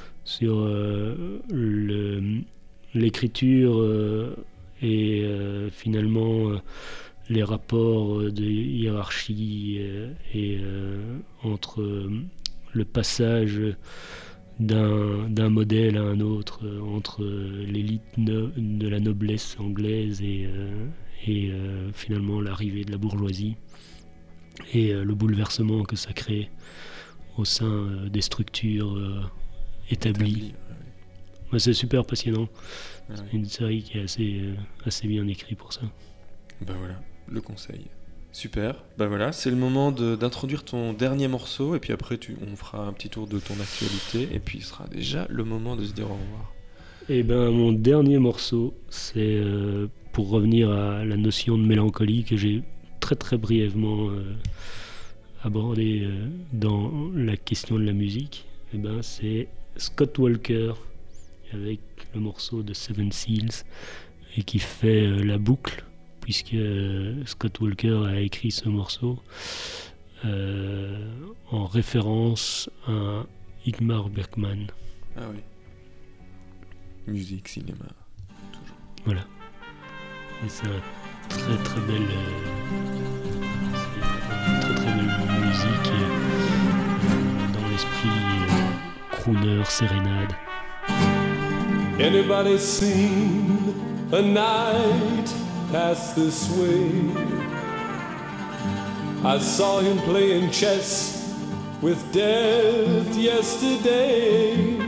l'écriture et finalement les rapports de hiérarchie et entre le passage d'un modèle à un autre, entre l'élite de la noblesse anglaise et finalement l'arrivée de la bourgeoisie et le bouleversement que ça crée au sein des structures établies. Ouais, c'est super passionnant. Ouais. C'est une série qui est assez bien écrite pour ça. Bah voilà, le conseil. Super. Bah voilà, c'est le moment d'introduire ton dernier morceau et puis après on fera un petit tour de ton actualité et puis il sera déjà le moment de se dire au revoir. Et ben mon dernier morceau, c'est pour revenir à la notion de mélancolie que j'ai très très brièvement abordé dans la question de la musique. Et ben c'est Scott Walker avec le morceau de Seven Seals et qui fait la boucle puisque Scott Walker a écrit ce morceau en référence à Ingmar Bergman. Ah oui. Musique, cinéma, toujours. Voilà. Et c'est une très très belle musique dans l'esprit crooner, sérénade. Anybody seen a night pass this way? I saw him playing chess with death yesterday.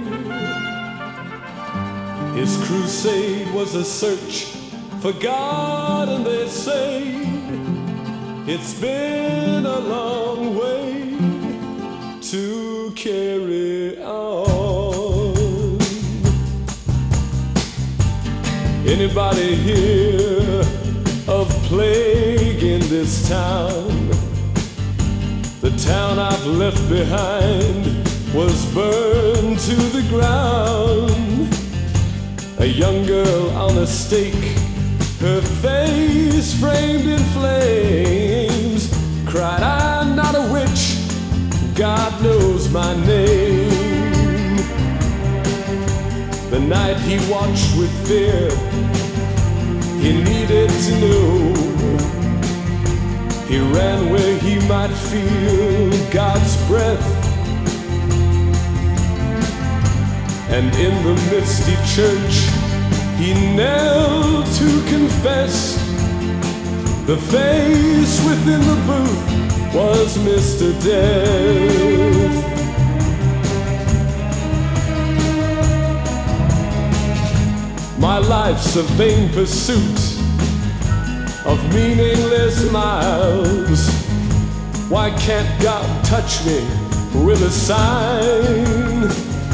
His crusade was a search for God, and they say it's been a long way to carry on. Anybody hear of plague in this town? The town I've left behind was burned to the ground. A young girl on a stake, her face framed in flames, cried, "I'm not a witch, God knows my name." The night he watched with fear, he needed to know. He ran where he might feel God's breath. And in the misty church, he knelt to confess. The face within the booth was Mr. Death. My life's a vain pursuit of meaningless miles. Why can't God touch me with a sign?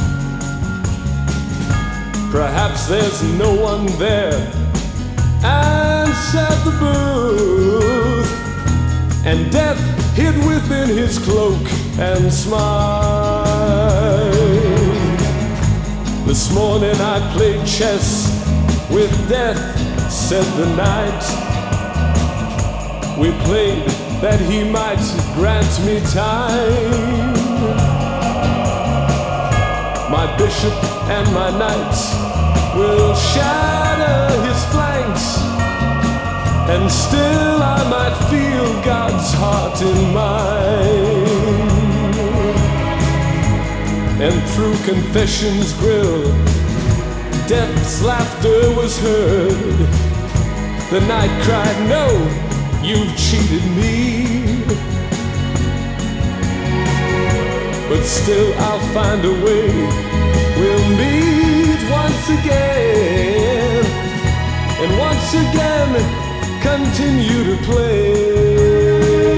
Perhaps there's no one there, and said the booth, and death hid within his cloak and smiled. This morning I played chess with death, said the night. We played that he might grant me time. My bishop and my knights will shatter his flanks, and still I might feel God's heart in mine. And through confession's grill, death's laughter was heard. The night cried, no, you've cheated me. But still I'll find a way. We'll meet once again, and once again continue to play.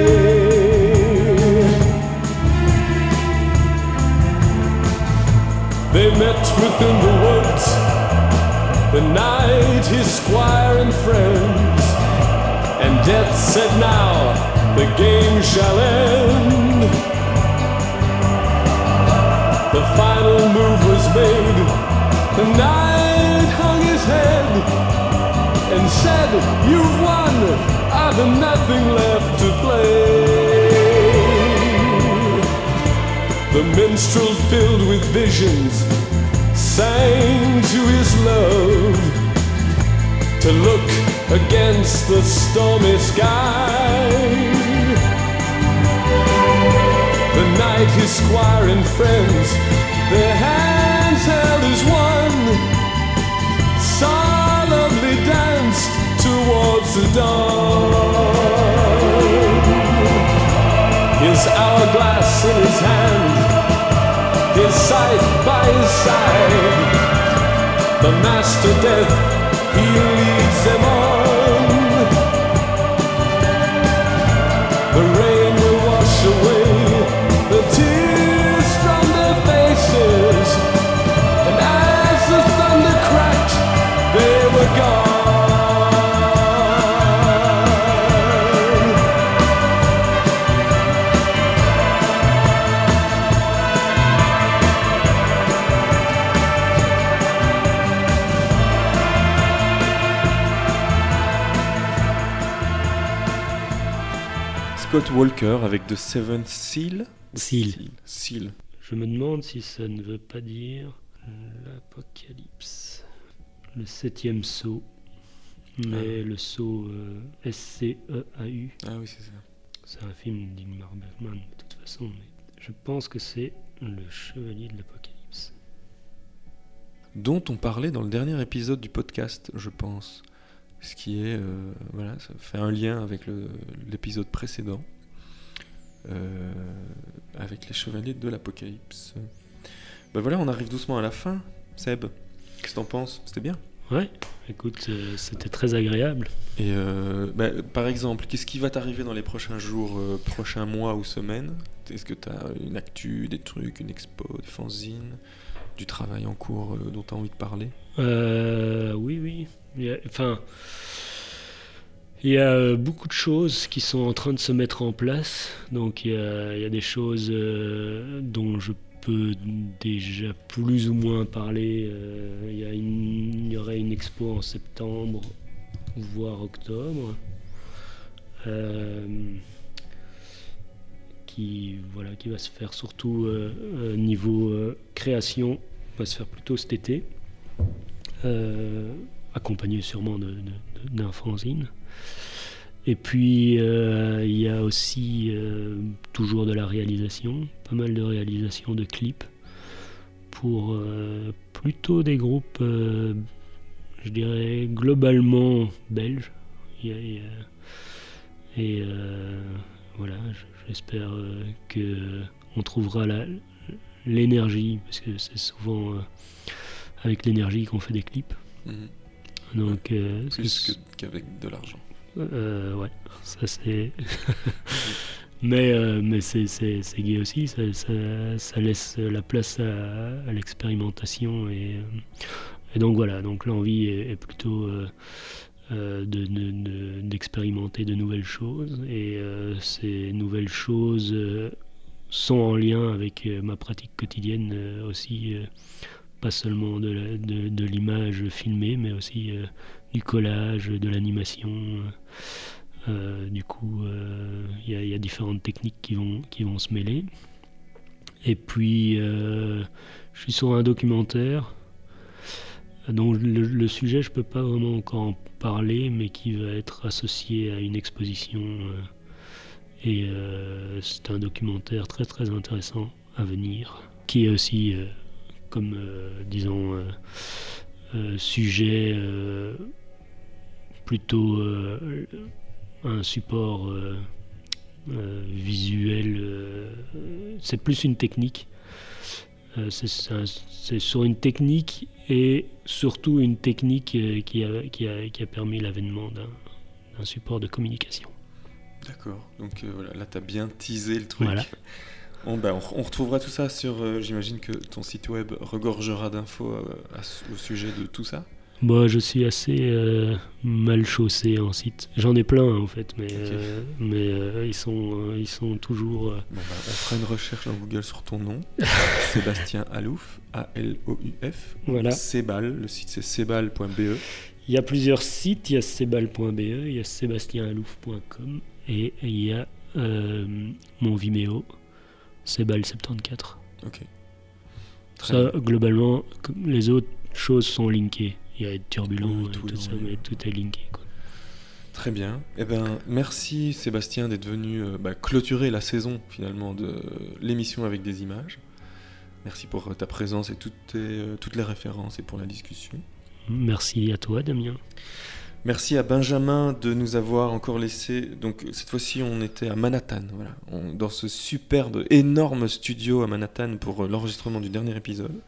They met within the woods, the knight, his squire and friends, and death said, now the game shall end. The final move was made. The knight hung his head and said, you've won, I've nothing left to play. The minstrel, filled with visions, sang to his love to look against the stormy sky. The knight, his squire and friends, their hands held as one, solemnly danced towards the dawn. His hourglass in his hand, his scythe by his side, the master death, he leads them on. The rain will wash away the tears from their faces, and as the thunder cracked, they were gone. Scott Walker avec The Seventh Seal. Seal. Je me demande si ça ne veut pas dire l'Apocalypse. Le 7e sceau. Mais le sceau SCEAU. Ah oui, c'est ça. C'est un film d'Ingmar Bergman de toute façon. Mais je pense que c'est le Chevalier de l'Apocalypse. Dont on parlait dans le dernier épisode du podcast, je pense. Ce qui est, voilà, ça fait un lien avec l'épisode précédent, avec les Chevaliers de l'Apocalypse. Ben voilà, on arrive doucement à la fin. Seb, qu'est-ce que t'en penses ? C'était bien ? Ouais, écoute, c'était très agréable. Et par exemple, qu'est-ce qui va t'arriver dans les prochains jours, prochains mois ou semaines ? Est-ce que t'as une actu, des trucs, une expo, des fanzines, du travail en cours dont t'as envie de parler ? Oui. Il y a beaucoup de choses qui sont en train de se mettre en place. Donc il y a des choses dont je peux déjà plus ou moins parler. Il y aurait une expo en septembre, voire octobre, qui va se faire surtout niveau création, va se faire plutôt cet été. Accompagné sûrement d'un fanzine. Et puis il y a aussi toujours de la réalisation, pas mal de réalisation de clips pour plutôt des groupes, je dirais globalement belges. Et voilà, j'espère qu'on trouvera l'énergie, parce que c'est souvent avec l'énergie qu'on fait des clips. Donc, plus qu'avec de l'argent. Ouais, ça c'est. mais c'est gai aussi, ça laisse la place à l'expérimentation et donc voilà. Donc l'envie est plutôt d'expérimenter de nouvelles choses, et ces nouvelles choses sont en lien avec ma pratique quotidienne aussi. pas seulement de l'image filmée, mais aussi du collage, de l'animation. Du coup, il y a différentes techniques qui vont se mêler. Et puis, je suis sur un documentaire dont le sujet, je ne peux pas vraiment encore en parler, mais qui va être associé à une exposition. Et c'est un documentaire très très intéressant à venir, qui est aussi, comme disons, sujet plutôt un support visuel. C'est plus une technique. C'est sur une technique et surtout une technique qui a permis l'avènement d'un support de communication. D'accord, donc voilà, là tu as bien teasé le truc. Voilà. On retrouvera tout ça sur, j'imagine que ton site web regorgera d'infos au sujet de tout ça. Moi, je suis assez mal chaussé en site. J'en ai plein en fait, mais ils sont toujours. On fera une recherche dans Google sur ton nom, Sébastien Alouf, A-L-O-U-F. Voilà. Sebal, le site c'est sebal.be. Il y a plusieurs sites, il y a sebal.be, il y a sebastienalouf.com et il y a mon Vimeo, Sebal74. Ok. Ça, globalement, les autres choses sont linkées. Il y a Turbulent Oui, et tout tout est ça, en lien. mais tout est linké, quoi. Très bien. Eh ben, merci Sébastien d'être venu clôturer la saison finalement de l'émission avec des images. Merci pour ta présence et toutes les références et pour la discussion. Merci à toi, Damien. Merci à Benjamin de nous avoir encore laissé. Donc cette fois-ci, on était à Manhattan, voilà, dans ce superbe, énorme studio à Manhattan pour l'enregistrement du dernier épisode.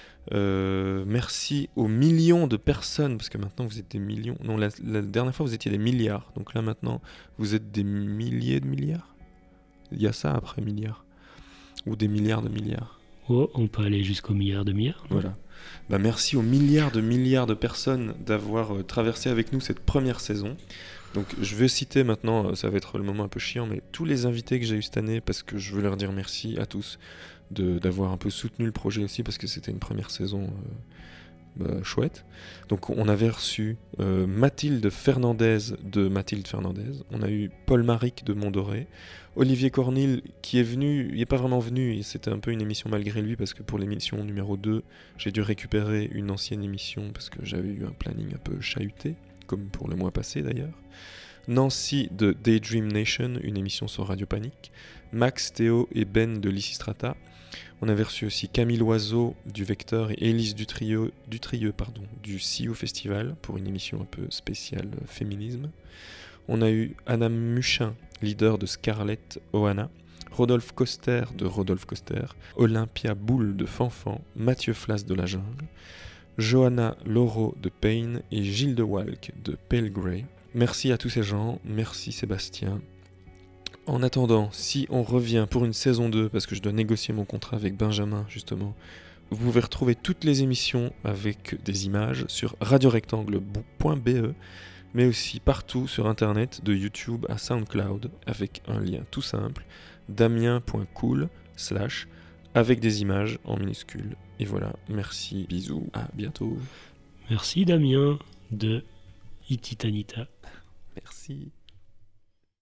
Merci aux millions de personnes, parce que maintenant vous êtes des millions. Non, la dernière fois vous étiez des milliards, donc là maintenant vous êtes des milliers de milliards. Il y a ça après milliards, ou des milliards de milliards. Oh, on peut aller jusqu'au milliard de milliards. Voilà. Merci aux milliards de personnes d'avoir traversé avec nous cette première saison. Donc je vais citer maintenant, ça va être le moment un peu chiant, mais tous les invités que j'ai eu cette année, parce que je veux leur dire merci à tous d'avoir un peu soutenu le projet aussi, parce que c'était une première saison chouette. Donc on avait reçu Mathilde Fernandez de Mathilde Fernandez, on a eu Paul Maric de Montdoré, Olivier Cornil qui est venu, il n'est pas vraiment venu, c'était un peu une émission malgré lui, parce que pour l'émission numéro 2, j'ai dû récupérer une ancienne émission, parce que j'avais eu un planning un peu chahuté, comme pour le mois passé d'ailleurs. Nancy de Daydream Nation, une émission sur Radio Panique, Max, Théo et Ben de Lysistrata. On avait reçu aussi Camille Loiseau du Vecteur et Élise Dutrieux du CIO Festival pour une émission un peu spéciale féminisme. On a eu Anna Muchin, leader de Scarlett Ohana, Rodolphe Coster de Rodolphe Coster, Olympia Boule de Fanfan, Mathieu Flas de La Jungle, Johanna Laureau de Pain et Gilles de Walk de Pale Grey. Merci à tous ces gens, merci Sébastien. En attendant, si on revient pour une saison 2, parce que je dois négocier mon contrat avec Benjamin justement, vous pouvez retrouver toutes les émissions avec des images sur radiorectangle.be, mais aussi partout sur internet, de YouTube à SoundCloud, avec un lien tout simple, damien.cool/ avec des images en minuscules. Et voilà, merci, bisous, à bientôt. Merci Damien de Ititanita. Merci.